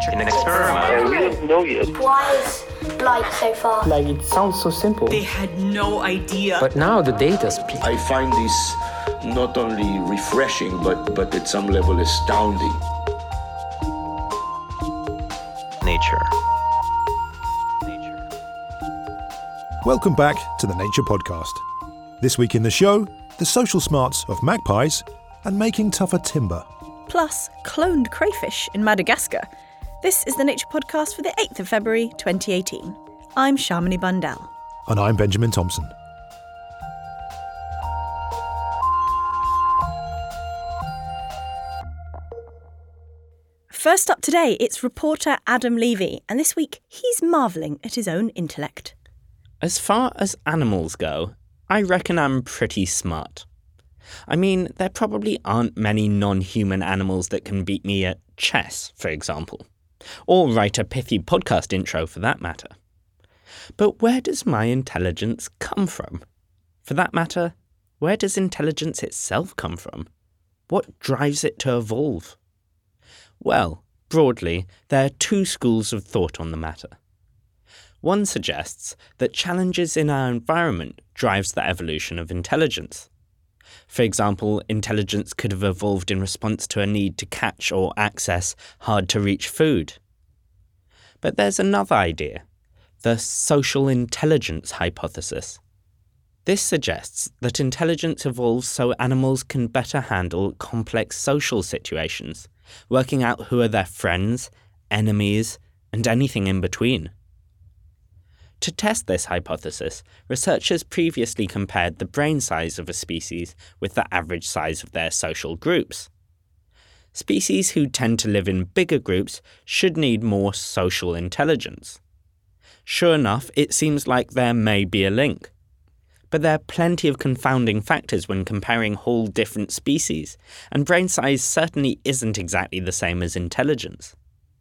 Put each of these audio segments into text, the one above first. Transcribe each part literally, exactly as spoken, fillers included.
in an experiment. And we don't know yet. Why is light so far? Like, it sounds so simple. They had no idea. But now the data speaks. I find this not only refreshing, but, but at some level astounding. Nature. Welcome back to the Nature Podcast. This week in the show, the social smarts of magpies and making tougher timber. Plus, cloned crayfish in Madagascar. This is the Nature Podcast for the eighth of February twenty eighteen. I'm Shamini Bundell. And I'm Benjamin Thompson. First up today, it's reporter Adam Levy, and this week he's marvelling at his own intellect. As far as animals go, I reckon I'm pretty smart. I mean, there probably aren't many non-human animals that can beat me at chess, for example, or write a pithy podcast intro for that matter. But where does my intelligence come from? For that matter, where does intelligence itself come from? What drives it to evolve? Well, broadly, there are two schools of thought on the matter. One suggests that challenges in our environment drives the evolution of intelligence. For example, intelligence could have evolved in response to a need to catch or access hard-to-reach food. But there's another idea, the social intelligence hypothesis. This suggests that intelligence evolves so animals can better handle complex social situations, working out who are their friends, enemies, and anything in between. To test this hypothesis, researchers previously compared the brain size of a species with the average size of their social groups. Species who tend to live in bigger groups should need more social intelligence. Sure enough, it seems like there may be a link. But there are plenty of confounding factors when comparing whole different species, and brain size certainly isn't exactly the same as intelligence.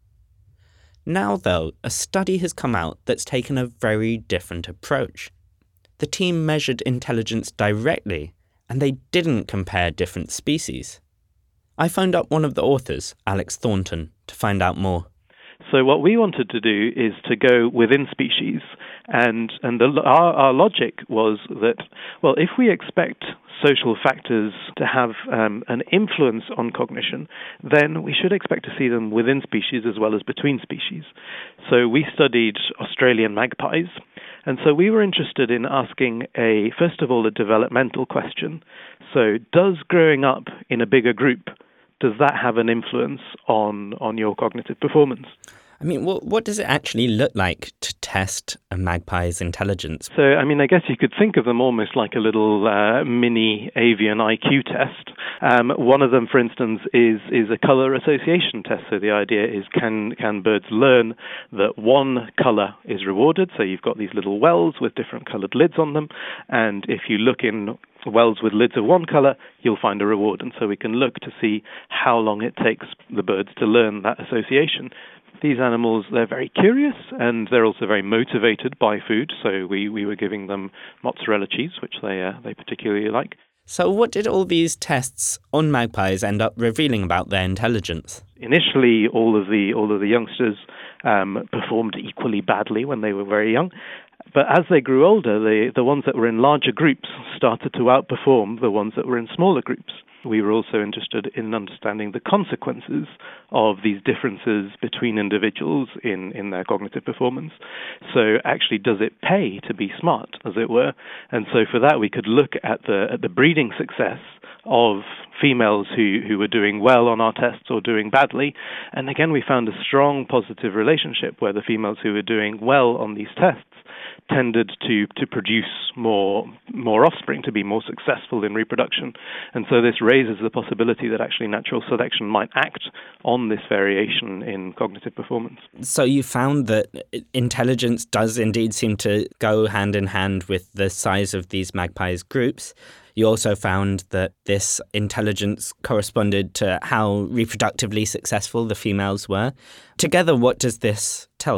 Now, though, a study has come out that's taken a very different approach. The team measured intelligence directly, and they didn't compare different species. I phoned up one of the authors, Alex Thornton, to find out more. So what we wanted to do is to go within species, and and the, our, our logic was that, well, if we expect social factors to have um, an influence on cognition, then we should expect to see them within species as well as between species. So we studied Australian magpies, and so we were interested in asking, a first of all, a developmental question. So does growing up in a bigger group, does that have an influence on, on your cognitive performance? I mean, what, what does it actually look like to test a magpie's intelligence? So, I mean, I guess you could think of them almost like a little uh, mini avian I Q test. Um, one of them, for instance, is is a color association test. So the idea is, can can birds learn that one color is rewarded? So you've got these little wells with different colored lids on them, and if you look in wells with lids of one color, you'll find a reward. And so we can look to see how long it takes the birds to learn that association. These animals, they're very curious, and they're also very motivated by food. So we, we were giving them mozzarella cheese, which they uh, they particularly like. So what did all these tests on magpies end up revealing about their intelligence? Initially, all of the all of the youngsters um, performed equally badly when they were very young. But as they grew older, the, the ones that were in larger groups started to outperform the ones that were in smaller groups. We were also interested in understanding the consequences of these differences between individuals in, in their cognitive performance. So actually, does it pay to be smart, as it were? And so for that, we could look at the at the breeding success of females who, who were doing well on our tests or doing badly. And again, we found a strong positive relationship where the females who were doing well on these tests tended to, to produce more more offspring, to be more successful in reproduction. And so this raises the possibility that actually natural selection might act on this variation in cognitive performance. So you found that intelligence does indeed seem to go hand in hand with the size of these magpies groups. You also found that this intelligence corresponded to how reproductively successful the females were. Together, what does this tell us?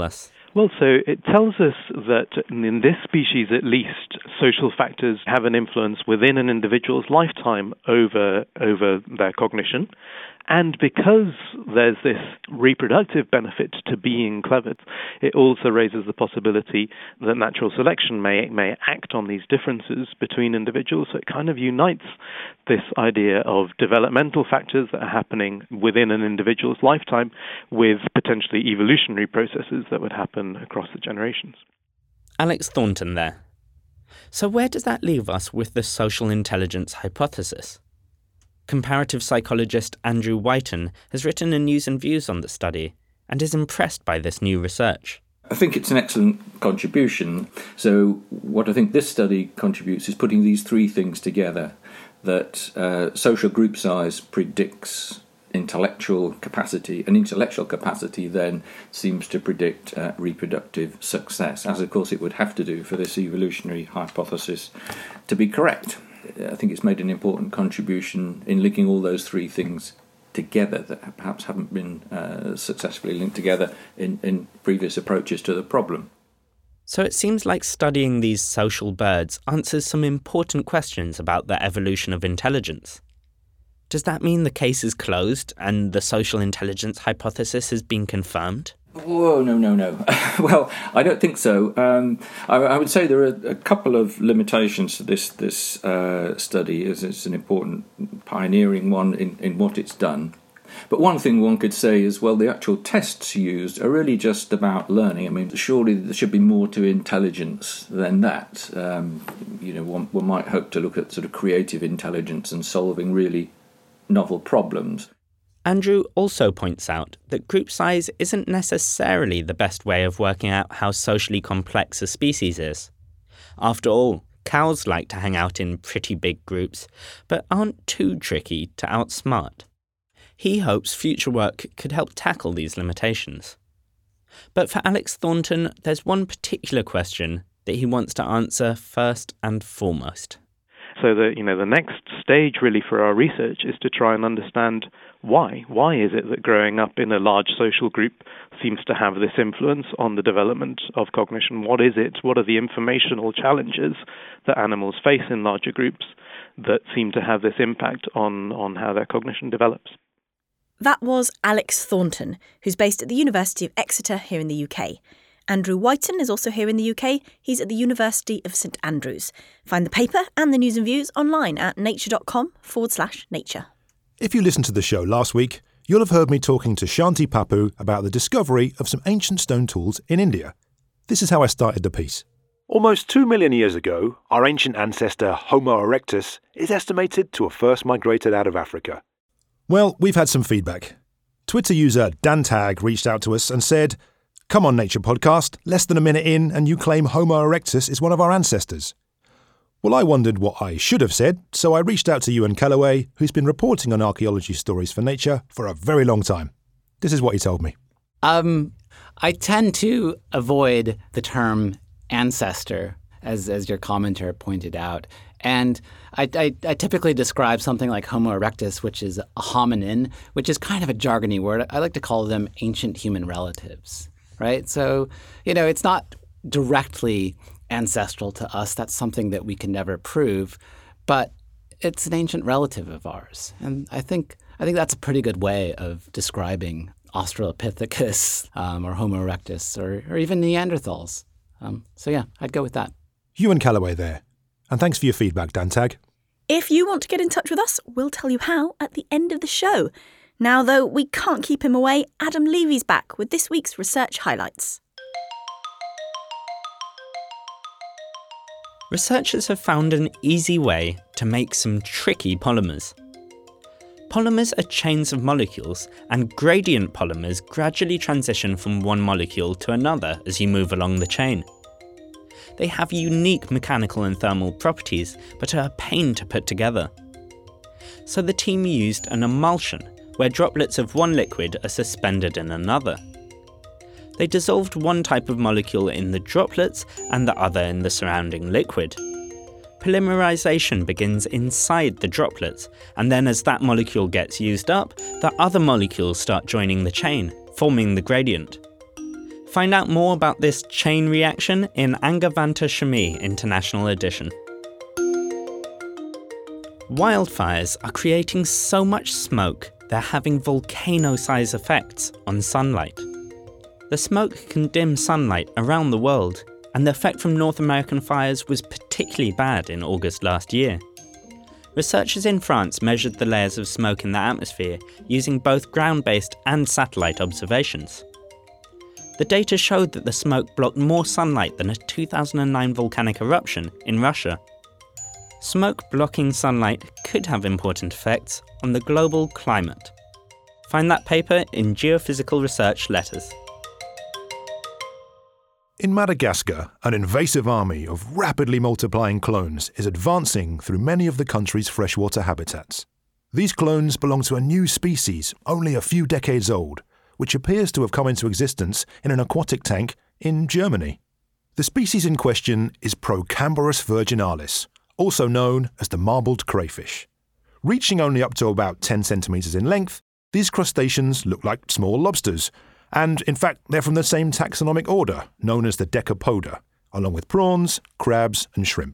Well, so it tells us that in this species, at least, social factors have an influence within an individual's lifetime over over their cognition. And because there's this reproductive benefit to being clever, it also raises the possibility that natural selection may may act on these differences between individuals. So it kind of unites this idea of developmental factors that are happening within an individual's lifetime with potentially evolutionary processes that would happen across the generations. Alex Thornton there. So where does that leave us with the social intelligence hypothesis? Comparative psychologist Andrew Whiten has written a News and Views on the study and is impressed by this new research. I think it's an excellent contribution. So what I think this study contributes is putting these three things together, that uh, social group size predicts intellectual capacity, and intellectual capacity then seems to predict uh, reproductive success, as of course it would have to do for this evolutionary hypothesis to be correct. I think it's made an important contribution in linking all those three things together that perhaps haven't been uh, successfully linked together in, in previous approaches to the problem. So it seems like studying these social birds answers some important questions about the evolution of intelligence. Does that mean the case is closed and the social intelligence hypothesis has been confirmed? Whoa, no, no, no. Well, I don't think so. Um, I, I would say there are a couple of limitations to this this uh, study, as it's an important pioneering one in, in what it's done. But one thing one could say is, well, the actual tests used are really just about learning. I mean, surely there should be more to intelligence than that. Um, you know, one, one might hope to look at sort of creative intelligence and solving really novel problems. Andrew also points out that group size isn't necessarily the best way of working out how socially complex a species is. After all, cows like to hang out in pretty big groups, but aren't too tricky to outsmart. He hopes future work could help tackle these limitations. But for Alex Thornton, there's one particular question that he wants to answer first and foremost. So the you know the next stage really for our research is to try and understand why. Why is it that growing up in a large social group seems to have this influence on the development of cognition? What is it? What are the informational challenges that animals face in larger groups that seem to have this impact on, on how their cognition develops? That was Alex Thornton, who's based at the University of Exeter here in the U K. Andrew Whiten is also here in the U K. He's at the University of St Andrews. Find the paper and the news and views online at nature.com forward slash nature. If you listened to the show last week, you'll have heard me talking to Shanti Papu about the discovery of some ancient stone tools in India. This is how I started the piece. Almost two million years ago, our ancient ancestor Homo erectus is estimated to have first migrated out of Africa. Well, we've had some feedback. Twitter user Dantag reached out to us and said, "Come on, Nature Podcast, less than a minute in and you claim Homo erectus is one of our ancestors." Well, I wondered what I should have said, so I reached out to Ewan Callaway, who's been reporting on archaeology stories for Nature for a very long time. This is what he told me. Um, I tend to avoid the term ancestor, as as your commenter pointed out. And I, I, I typically describe something like Homo erectus, which is a hominin, which is kind of a jargony word. I like to call them ancient human relatives, right? So, you know, it's not directly ancestral to us. That's something that we can never prove, but it's an ancient relative of ours. And I think I think that's a pretty good way of describing Australopithecus um, or Homo erectus or, or even Neanderthals. Um, so yeah, I'd go with that. Ewan Callaway there. And thanks for your feedback, Dantag. If you want to get in touch with us, we'll tell you how at the end of the show. Now, though, we can't keep him away. Adam Levy's back with this week's research highlights. Researchers have found an easy way to make some tricky polymers. Polymers are chains of molecules, and gradient polymers gradually transition from one molecule to another as you move along the chain. They have unique mechanical and thermal properties, but are a pain to put together. So the team used an emulsion, where droplets of one liquid are suspended in another. They dissolved one type of molecule in the droplets and the other in the surrounding liquid. Polymerization begins inside the droplets, and then as that molecule gets used up, the other molecules start joining the chain, forming the gradient. Find out more about this chain reaction in Angavanta Shami International Edition. Wildfires are creating so much smoke they're having volcano-size effects on sunlight. The smoke can dim sunlight around the world, and the effect from North American fires was particularly bad in August last year. Researchers in France measured the layers of smoke in the atmosphere using both ground-based and satellite observations. The data showed that the smoke blocked more sunlight than a two thousand nine volcanic eruption in Russia. Smoke blocking sunlight could have important effects on the global climate. Find that paper in Geophysical Research Letters. In Madagascar, an invasive army of rapidly multiplying clones is advancing through many of the country's freshwater habitats. These clones belong to a new species only a few decades old, which appears to have come into existence in an aquatic tank in Germany. The species in question is Procambarus virginalis, also known as the marbled crayfish. Reaching only up to about ten centimetres in length, these crustaceans look like small lobsters, and in fact they're from the same taxonomic order, known as the Decapoda, along with prawns, crabs and shrimp.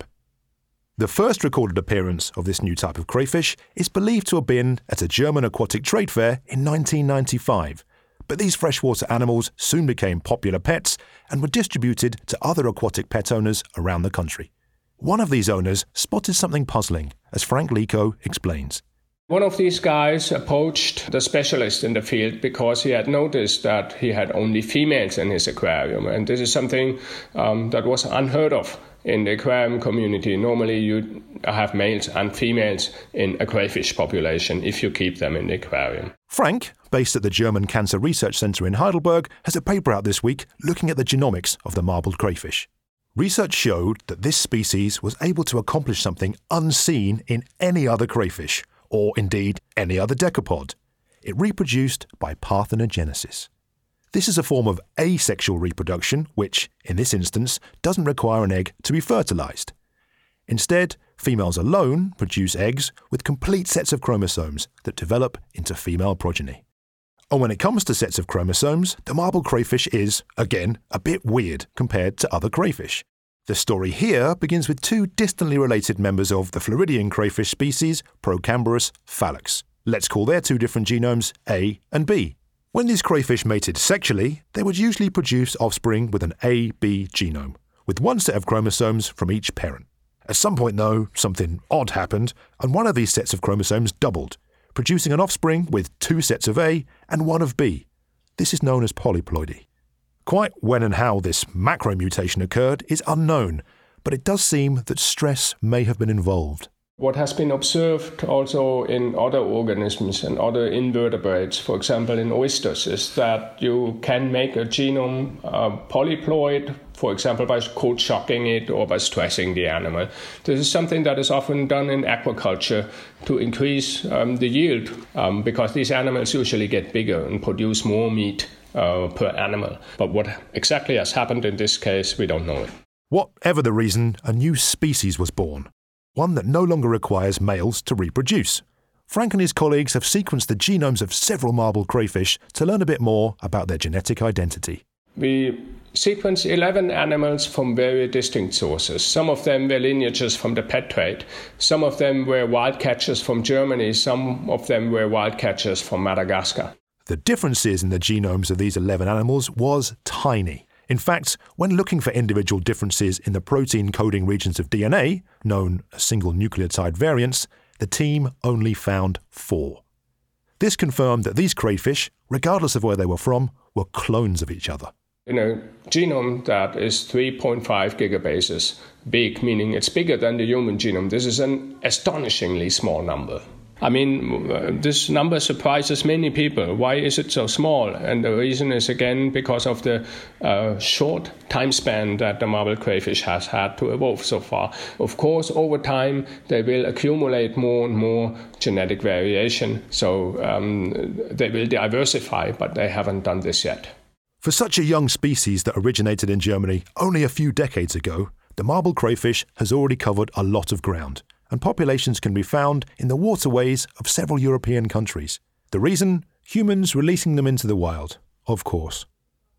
The first recorded appearance of this new type of crayfish is believed to have been at a German aquatic trade fair in nineteen ninety-five, but these freshwater animals soon became popular pets and were distributed to other aquatic pet owners around the country. One of these owners spotted something puzzling, as Frank Lico explains. One of these guys approached the specialist in the field because he had noticed that he had only females in his aquarium. And this is something um, that was unheard of in the aquarium community. Normally you have males and females in a crayfish population if you keep them in the aquarium. Frank, based at the German Cancer Research Centre in Heidelberg, has a paper out this week looking at the genomics of the marbled crayfish. Research showed that this species was able to accomplish something unseen in any other crayfish, or indeed any other decapod. It reproduced by parthenogenesis. This is a form of asexual reproduction which, in this instance, doesn't require an egg to be fertilised. Instead, females alone produce eggs with complete sets of chromosomes that develop into female progeny. And when it comes to sets of chromosomes, the marbled crayfish is, again, a bit weird compared to other crayfish. The story here begins with two distantly related members of the Floridian crayfish species, Procambarus phallax. Let's call their two different genomes A and B. When these crayfish mated sexually, they would usually produce offspring with an A B genome, with one set of chromosomes from each parent. At some point, though, something odd happened, and one of these sets of chromosomes doubled, producing an offspring with two sets of A and one of B. This is known as polyploidy. Quite when and how this macromutation occurred is unknown, but it does seem that stress may have been involved. What has been observed also in other organisms and other invertebrates, for example in oysters, is that you can make a genome uh, polyploid, for example by cold shocking it or by stressing the animal. This is something that is often done in aquaculture to increase um, the yield, um, because these animals usually get bigger and produce more meat uh, per animal. But what exactly has happened in this case, we don't know it. Whatever the reason, a new species was born. One that no longer requires males to reproduce. Frank and his colleagues have sequenced the genomes of several marbled crayfish to learn a bit more about their genetic identity. We sequenced eleven animals from very distinct sources. Some of them were lineages from the pet trade. Some of them were wild catchers from Germany. Some of them were wild catchers from Madagascar. The differences in the genomes of these eleven animals was tiny. In fact, when looking for individual differences in the protein coding regions of D N A, known as single nucleotide variants, the team only found four. This confirmed that these crayfish, regardless of where they were from, were clones of each other. In a genome that is three point five gigabases big, meaning it's bigger than the human genome, this is an astonishingly small number. I mean, uh, this number surprises many people. Why is it so small? And the reason is, again, because of the uh, short time span that the marbled crayfish has had to evolve so far. Of course, over time, they will accumulate more and more genetic variation. So um, they will diversify, but they haven't done this yet. For such a young species that originated in Germany only a few decades ago, the marbled crayfish has already covered a lot of ground, and populations can be found in the waterways of several European countries. The reason? Humans releasing them into the wild, of course.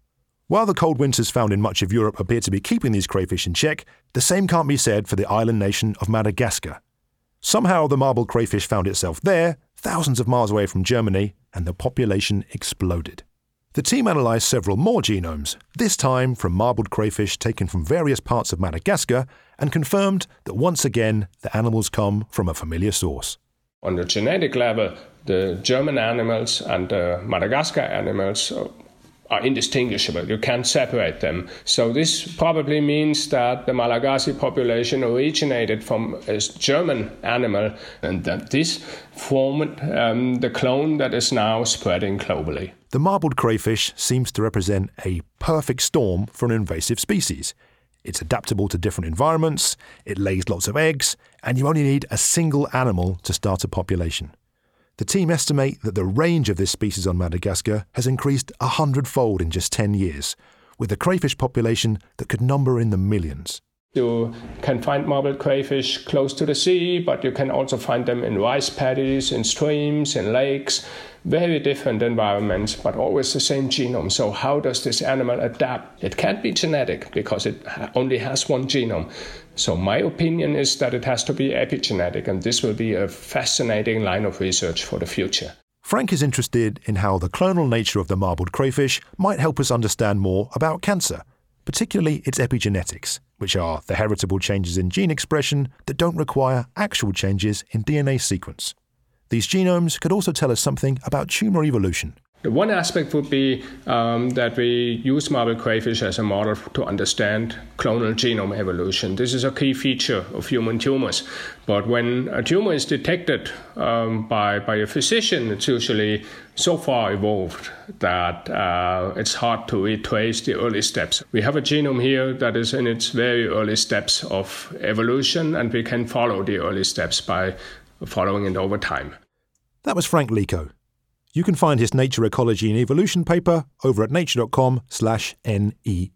While the cold winters found in much of Europe appear to be keeping these crayfish in check, the same can't be said for the island nation of Madagascar. Somehow the marbled crayfish found itself there, thousands of miles away from Germany, and the population exploded. The team analysed several more genomes, this time from marbled crayfish taken from various parts of Madagascar, and confirmed that once again the animals come from a familiar source. On the genetic level, the German animals and the Madagascar animals are indistinguishable. You can't separate them. So this probably means that the Malagasy population originated from a German animal and that this formed um, the clone that is now spreading globally. The marbled crayfish seems to represent a perfect storm for an invasive species. It's adaptable to different environments, it lays lots of eggs, and you only need a single animal to start a population. The team estimate that the range of this species on Madagascar has increased a hundredfold in just ten years, with a crayfish population that could number in the millions. You can find marbled crayfish close to the sea, but you can also find them in rice paddies, in streams, in lakes, very different environments, but always the same genome. So how does this animal adapt? It can't be genetic because it only has one genome. So my opinion is that it has to be epigenetic, and this will be a fascinating line of research for the future. Frank is interested in how the clonal nature of the marbled crayfish might help us understand more about cancer, particularly its epigenetics, which are the heritable changes in gene expression that don't require actual changes in D N A sequence. These genomes could also tell us something about tumour evolution. The one aspect would be um, that we use marbled crayfish as a model to understand clonal genome evolution. This is a key feature of human tumors. But when a tumor is detected um, by, by a physician, it's usually so far evolved that uh, it's hard to retrace the early steps. We have a genome here that is in its very early steps of evolution, and we can follow the early steps by following it over time. That was Frank Lico. You can find his Nature Ecology and Evolution paper over at nature.com slash NEE.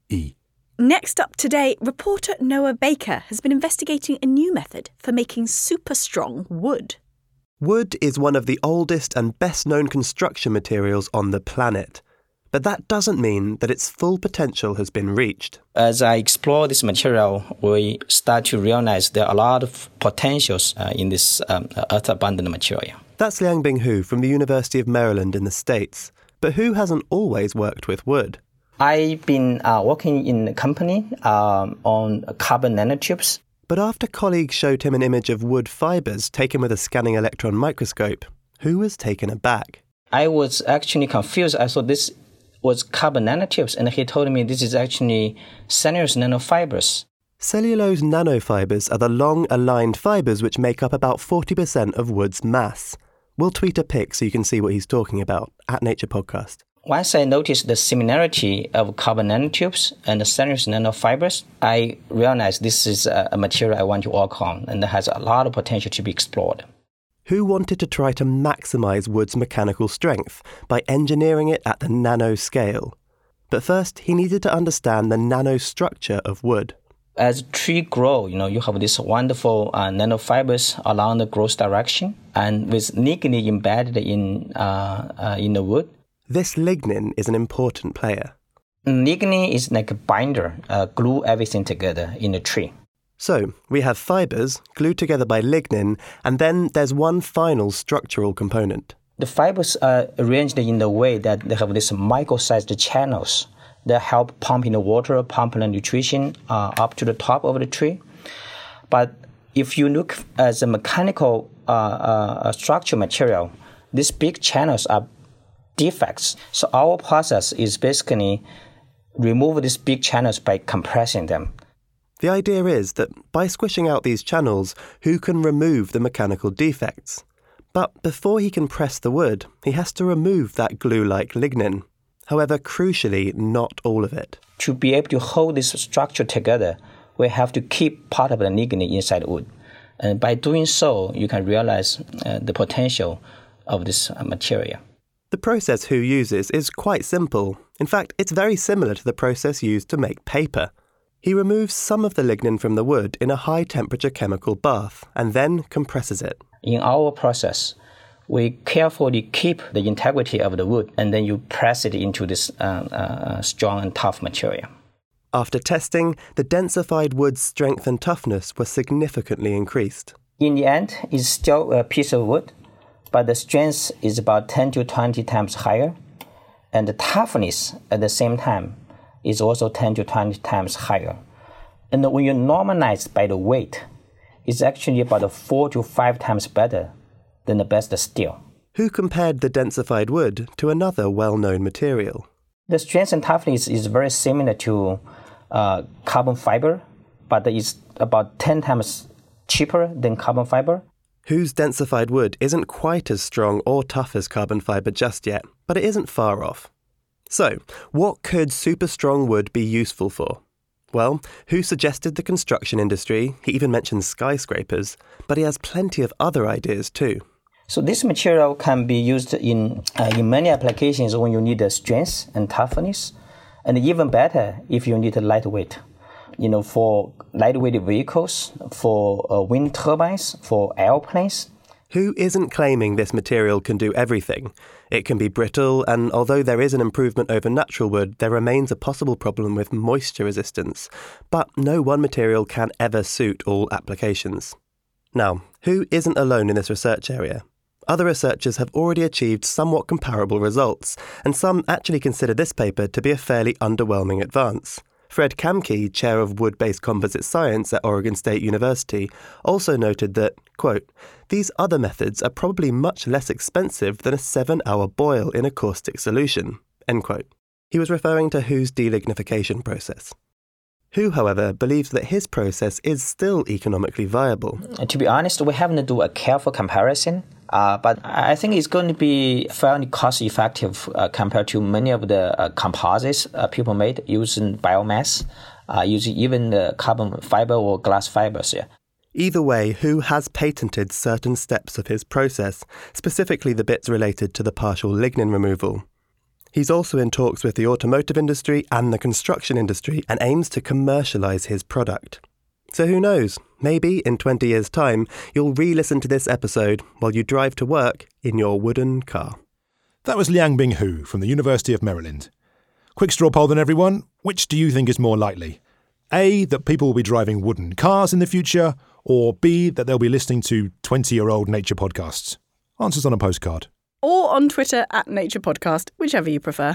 Next up today, reporter Noah Baker has been investigating a new method for making super strong wood. Wood is one of the oldest and best-known construction materials on the planet. But that doesn't mean that its full potential has been reached. As I explore this material, we start to realize there are a lot of potentials uh, in this um, earth-abundant material. That's Liangbing Hu from the University of Maryland in the States. But Hu hasn't always worked with wood. I've been uh, working in a company um, on carbon nanotubes. But after colleagues showed him an image of wood fibres taken with a scanning electron microscope, Hu was taken aback. I was actually confused. I thought this was carbon nanotubes, and he told me this is actually cellulose nanofibers. Cellulose nanofibers are the long, aligned fibres which make up about forty percent of wood's mass. We'll tweet a pic so you can see what he's talking about at Nature Podcast. Once I noticed the similarity of carbon nanotubes and the cellulose nanofibers, I realized this is a material I want to work on and that has a lot of potential to be explored. Hu wanted to try to maximise wood's mechanical strength by engineering it at the nano scale. But first, he needed to understand the nanostructure of wood. As tree grow, you know, you have these wonderful uh, nanofibers along the growth direction, and with lignin embedded in uh, uh, in the wood. This lignin is an important player. Lignin is like a binder, uh, glue everything together in a tree. So, we have fibers glued together by lignin, and then there's one final structural component. The fibers are arranged in the way that they have these micro-sized channels that help pumping the water, pumping the nutrition uh, up to the top of the tree. But if you look at the mechanical uh, uh, structure material, these big channels are defects. So our process is basically remove these big channels by compressing them. The idea is that by squishing out these channels, Hu can remove the mechanical defects. But before he can press the wood, he has to remove that glue-like lignin. However, crucially, not all of it. To be able to hold this structure together, we have to keep part of the lignin inside wood. And by doing so, you can realize uh, the potential of this uh, material. The process Hu uses is quite simple. In fact, it's very similar to the process used to make paper. He removes some of the lignin from the wood in a high-temperature chemical bath and then compresses it. In our process, we carefully keep the integrity of the wood, and then you press it into this uh, uh, strong and tough material. After testing, the densified wood's strength and toughness were significantly increased. In the end, it's still a piece of wood, but the strength is about ten to twenty times higher, and the toughness at the same time is also ten to twenty times higher. And when you normalize by the weight, it's actually about four to five times better than the best steel. Who compared the densified wood to another well-known material? The strength and toughness is very similar to uh, carbon fiber, but it's about ten times cheaper than carbon fiber. Whose densified wood isn't quite as strong or tough as carbon fiber just yet, but it isn't far off. So, what could super strong wood be useful for? Well, Hu suggested the construction industry, he even mentions skyscrapers, but he has plenty of other ideas too. So this material can be used in uh, in many applications when you need a strength and toughness, and even better if you need a lightweight. You know, for lightweight vehicles, for uh, wind turbines, for airplanes. Hu isn't claiming this material can do everything. It can be brittle, and although there is an improvement over natural wood, there remains a possible problem with moisture resistance. But no one material can ever suit all applications. Now, Hu isn't alone in this research area. Other researchers have already achieved somewhat comparable results, and some actually consider this paper to be a fairly underwhelming advance. Fred Kamke, chair of wood-based composite science at Oregon State University, also noted that, quote, these other methods are probably much less expensive than a seven-hour boil in a caustic solution, end quote. He was referring to Hu's delignification process. Hu, however, believes that his process is still economically viable. To be honest, we haven't done a careful comparison, uh, but I think it's going to be fairly cost-effective uh, compared to many of the uh, composites uh, people made using biomass, uh, using even the carbon fiber or glass fibers. Yeah. Either way, Hu has patented certain steps of his process, specifically the bits related to the partial lignin removal. He's also in talks with the automotive industry and the construction industry and aims to commercialise his product. So who knows, maybe in twenty years' time, you'll re-listen to this episode while you drive to work in your wooden car. That was Liangbing Hu from the University of Maryland. Quick straw poll then, everyone. Which do you think is more likely? A, that people will be driving wooden cars in the future, or B, that they'll be listening to twenty-year-old nature podcasts? Answers on a postcard. Or on Twitter at Nature Podcast, whichever you prefer.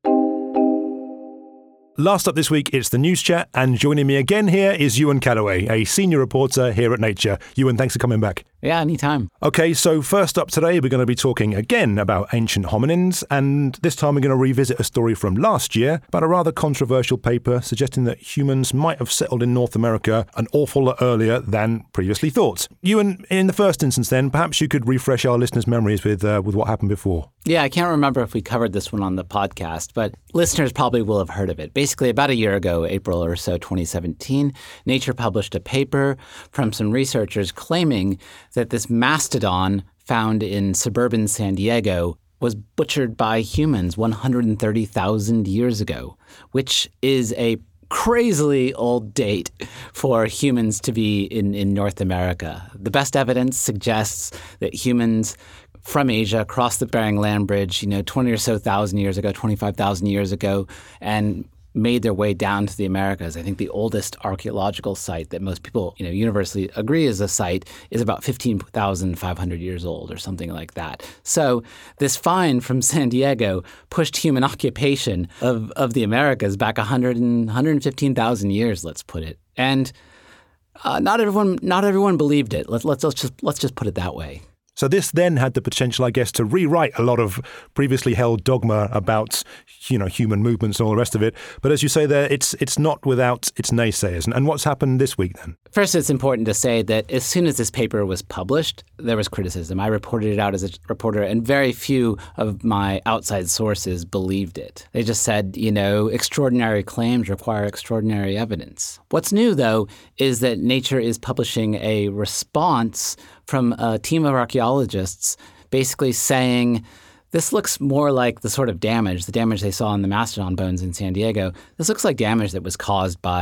Last up this week, it's the News Chat, and joining me again here is Ewan Callaway, a senior reporter here at Nature. Ewan, thanks for coming back. Yeah, anytime. OK, so first up today, we're going to be talking again about ancient hominins, and this time we're going to revisit a story from last year about a rather controversial paper suggesting that humans might have settled in North America an awful lot earlier than previously thought. Ewan, in the first instance then, perhaps you could refresh our listeners' memories with uh, with what happened before. Yeah, I can't remember if we covered this one on the podcast, but listeners probably will have heard of it. Basically, about a year ago, April or so, twenty seventeen, Nature published a paper from some researchers claiming that this mastodon found in suburban San Diego was butchered by humans one hundred thirty thousand years ago, which is a crazily old date for humans to be in, in North America. The best evidence suggests that humans from Asia crossed the Bering Land Bridge, you know, twenty or so thousand years ago, twenty-five thousand years ago, and made their way down to the Americas. I think the oldest archaeological site that most people, you know, universally agree is a site is about fifteen thousand five hundred years old or something like that. So this find from San Diego pushed human occupation of, of the Americas back one hundred and one hundred fifteen thousand years, let's put it. And uh, not everyone not everyone believed it. Let's let's let's just let's just put it that way. So this then had the potential, I guess, to rewrite a lot of previously held dogma about, you know, human movements and all the rest of it. But as you say there, it's it's not without its naysayers. And, and what's happened this week then? First, it's important to say that as soon as this paper was published, there was criticism. I reported it out as a reporter, and very few of my outside sources believed it. They just said, you know, extraordinary claims require extraordinary evidence. What's new, though, is that Nature is publishing a response from a team of archaeologists basically saying, this looks more like the sort of damage, the damage they saw in the mastodon bones in San Diego. This looks like damage that was caused by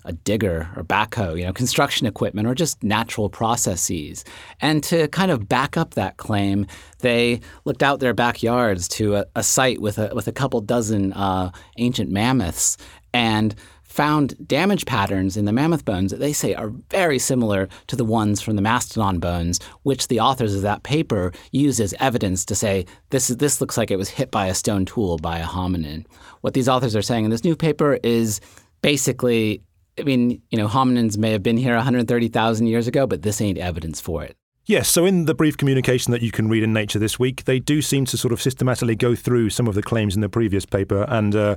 a digger or backhoe, you know, construction equipment or just natural processes. And to kind of back up that claim, they looked out their backyards to a, a site with a with a couple dozen uh, ancient mammoths and found damage patterns in the mammoth bones that they say are very similar to the ones from the mastodon bones, which the authors of that paper used as evidence to say, this is this looks like it was hit by a stone tool by a hominin. What these authors are saying in this new paper is basically, I mean, you know, hominins may have been here one hundred thirty thousand years ago, but this ain't evidence for it. Yes, so in the brief communication that you can read in Nature this week, they do seem to sort of systematically go through some of the claims in the previous paper and uh,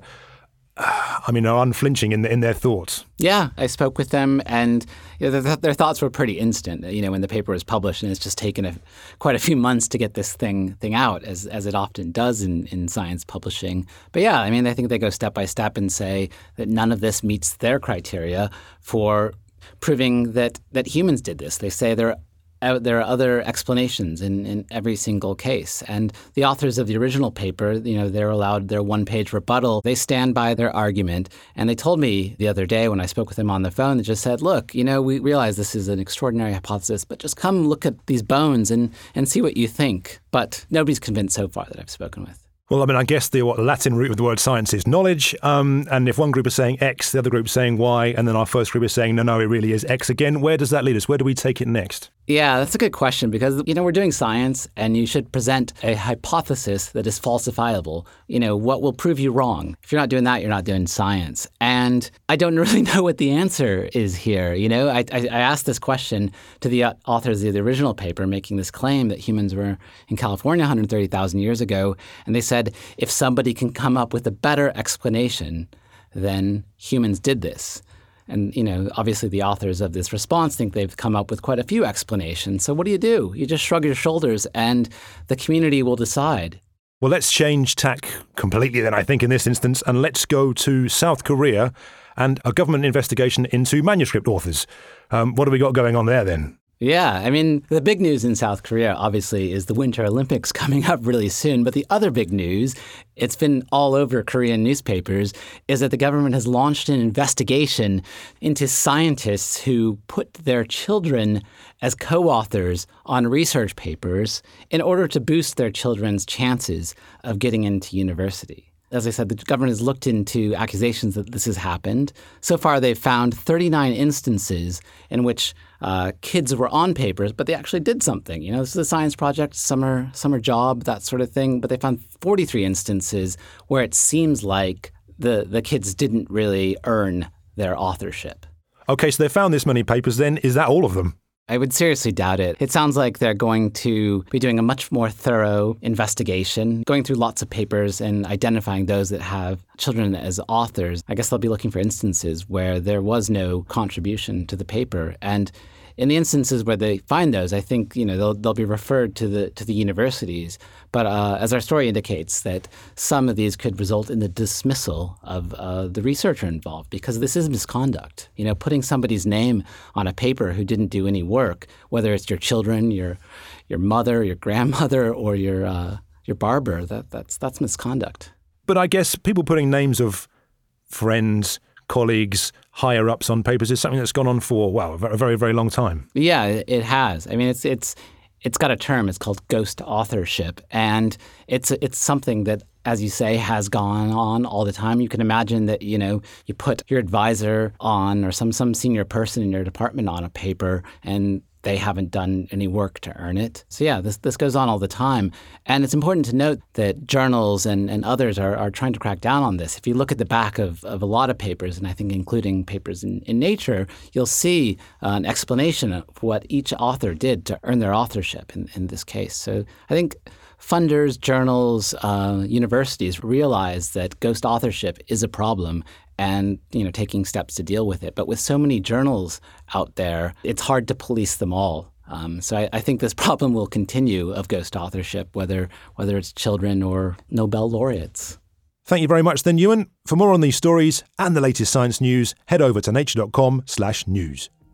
I mean, are unflinching in, in their thoughts. Yeah, I spoke with them, and you know, their, their thoughts were pretty instant. You know, when the paper was published, and it's just taken a, quite a few months to get this thing thing out, as as it often does in, in science publishing. But yeah, I mean, I think they go step by step and say that none of this meets their criteria for proving that that humans did this. They say there. There are other explanations in, in every single case. And the authors of the original paper, you know, they're allowed their one-page rebuttal. They stand by their argument. And they told me the other day when I spoke with them on the phone, they just said, look, you know, we realize this is an extraordinary hypothesis, but just come look at these bones and, and see what you think. But nobody's convinced so far that I've spoken with. Well, I mean, I guess the what, Latin root of the word science is knowledge. Um, and if one group is saying X, the other group is saying Y, and then our first group is saying, no, no, it really is X again, where does that lead us? Where do we take it next? Yeah, that's a good question because, you know, we're doing science and you should present a hypothesis that is falsifiable. You know, what will prove you wrong? If you're not doing that, you're not doing science. And I don't really know what the answer is here. You know, I, I, I asked this question to the authors of the original paper making this claim that humans were in California one hundred thirty thousand years ago. And they said, if somebody can come up with a better explanation, then humans did this. And, you know, obviously the authors of this response think they've come up with quite a few explanations. So what do you do? You just shrug your shoulders and the community will decide. Well, let's change tack completely then, I think, in this instance, and let's go to South Korea and a government investigation into manuscript authors. Um, what have we got going on there then? Yeah, I mean, the big news in South Korea, obviously, is the Winter Olympics coming up really soon. But the other big news, it's been all over Korean newspapers, is that the government has launched an investigation into scientists who put their children as co-authors on research papers in order to boost their children's chances of getting into university. As I said, the government has looked into accusations that this has happened. So far, they've found thirty-nine instances in which uh, kids were on papers, but they actually did something. You know, this is a science project, summer summer job, that sort of thing. But they found forty-three instances where it seems like the, the kids didn't really earn their authorship. Okay, so they found this many papers then. Is that all of them? I would seriously doubt it. It sounds like they're going to be doing a much more thorough investigation, going through lots of papers and identifying those that have children as authors. I guess they'll be looking for instances where there was no contribution to the paper. And in the instances where they find those, I think, you know, they'll they'll be referred to the to the universities. But uh, as our story indicates, that some of these could result in the dismissal of uh, the researcher involved because this is misconduct. You know, putting somebody's name on a paper who didn't do any work, whether it's your children, your your mother, your grandmother, or your uh, your barber, that that's that's misconduct. But I guess people putting names of friends, colleagues, higher-ups on papers is something that's gone on for, well, a very, very long time. Yeah, it has. I mean, it's it's it's got a term. It's called ghost authorship. And it's it's something that, as you say, has gone on all the time. You can imagine that, you know, you put your advisor on or some, some senior person in your department on a paper and they haven't done any work to earn it. So yeah, this this goes on all the time. And it's important to note that journals and, and others are, are trying to crack down on this. If you look at the back of, of a lot of papers, and I think including papers in, in Nature, you'll see uh, an explanation of what each author did to earn their authorship in, in this case. So I think funders, journals, uh, universities realize that ghost authorship is a problem and, you know, taking steps to deal with it. But with so many journals out there, it's hard to police them all. Um, so I, I think this problem will continue of ghost authorship, whether whether it's children or Nobel laureates. Thank you very much then, Ewan. For more on these stories and the latest science news, head over to nature dot com slash news.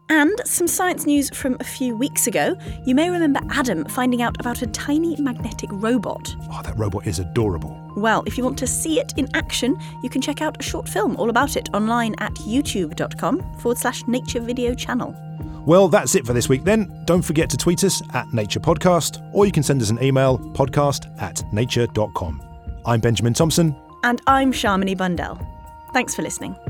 And some science news from a few weeks ago. You may remember Adam finding out about a tiny magnetic robot. Oh, that robot is adorable. Well, if you want to see it in action, you can check out a short film all about it online at youtube.com forward slash nature video channel. Well, that's it for this week then. Don't forget to tweet us at Nature Podcast, or you can send us an email, podcast at nature dot com. I'm Benjamin Thompson. And I'm Shamini Bundell. Thanks for listening.